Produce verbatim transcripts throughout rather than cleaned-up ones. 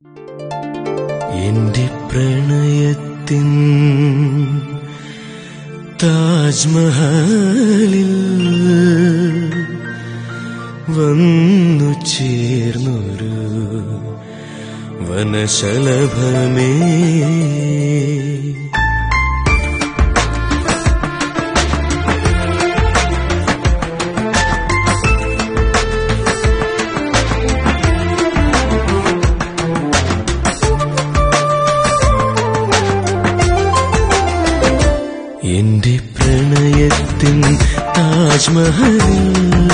എന്റെ പ്രണയത്തിൻ താജ്മഹലിൽ വന്നു ചേർന്നൊരു വനശലഭമേ, എന്റെ പ്രണയത്തിൻ താജ്മഹലിൽ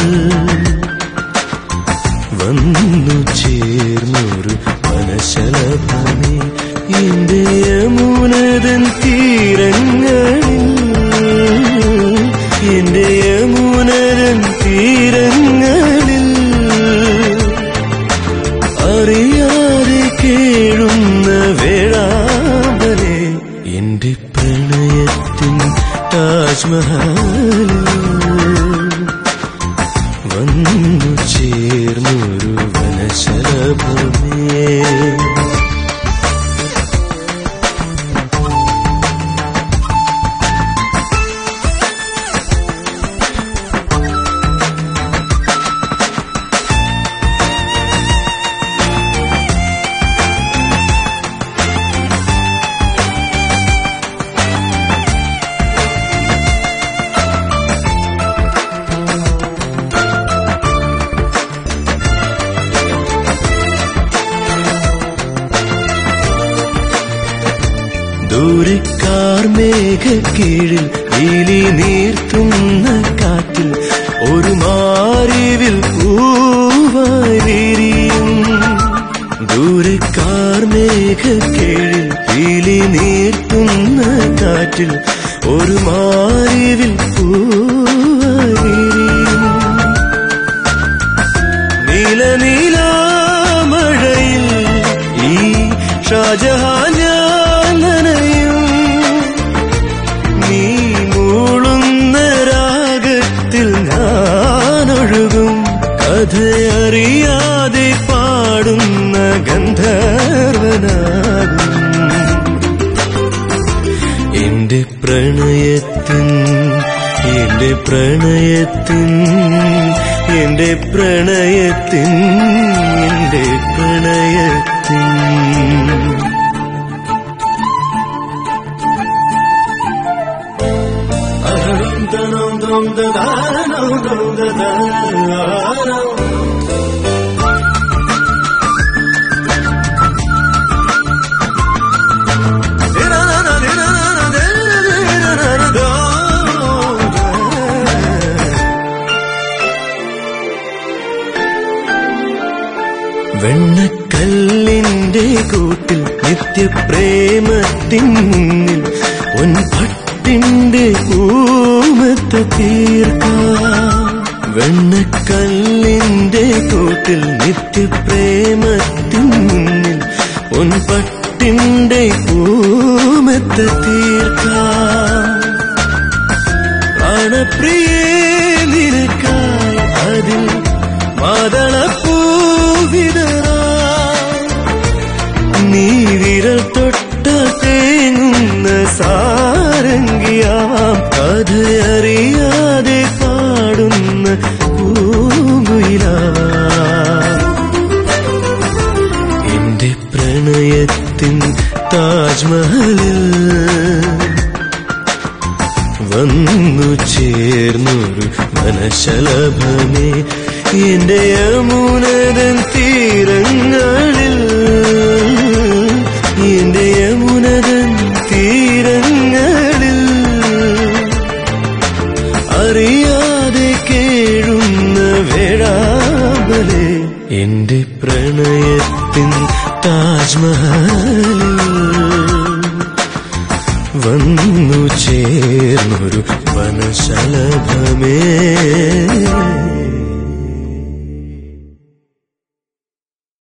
വന്നു ചേർന്നൊരു വനശലഭമേ, എന്റെ യമുനതൻ തീരങ്ങളിൽ, എന്റെ യമുനതൻ തീരങ്ങളിൽ അറിയാതെ കേഴുന്ന വേഴാമ്പലേ, എന്റെ പ്രണയത്തിൻ താജ്മഹലിൽ വന്നു ചേർന്നൊരു വനശലഭമേ. ദൂരക്കാർ മേഘക്കീഴിൽ നീലി നീർത്തുന്ന കാറ്റിൽ ഒരു മാരിവിൽ പൂവായി വിരിയും. ദൂരക്കാർ മേഘക്കീഴിൽ നീലി നീർത്തുന്ന കാറ്റിൽ ഒരു മാരിവിൽ പൂവായി വിരിയും. നീല നീലാമഴയിൽ ഈ ഷാജഹാൻ നീ മൂളുന്ന രാഗത്തിൽ ഞാനൊഴുകും, കഥയറിയാതെ പാടുന്ന ഗന്ധർവനാകും. എന്റെ പ്രണയത്തിൻ എന്റെ പ്രണയത്തിൻ എന്റെ പ്രണയത്തിൻ എന്റെ പ്രണയത്തിൻ വെണ്ണക്കല്ലിന്റെ കൂട്ടിൽ നിത്യപ്രേമത്തിൻ മുന്നിൽ പൊൻപട്ടിന്റെ ഊമത്ത് തീർക്കാം. വെണ്ണക്കല്ലിന്റെ കൂട്ടിൽ നിത്യപ്രേമത്തിൻ മുന്നിൽ പൊൻപട്ടിന്റെ ഊമത്ത് തീർക്കാം. പ്രാണപ്രിയേ നിനക്കായി അതിൽ മാതളപ്പൂവിതറാം. നീ വിരൽ തൊട്ട തേങ്ങുന്ന സാരംഗിയാവാം, കഥയറിയാതെ പാടുന്ന പൂങ്കുയിലാവാം. എന്റെ പ്രണയത്തിൻ താജ്മഹലിൽ വന്നു ചേർന്നൊരു വനശലഭമേ, എന്റെ യമുനതൻ തീരങ്ങളിൽ, എന്റെ യമുനതൻ തീരങ്ങളിൽ അറിയാതെ കേഴുന്ന വേഴാമ്പലേ, എന്റെ പ്രണയത്തിൻ താജ്മഹലിൽ വന്നു ചേർന്നൊരു വനശലഭമേ.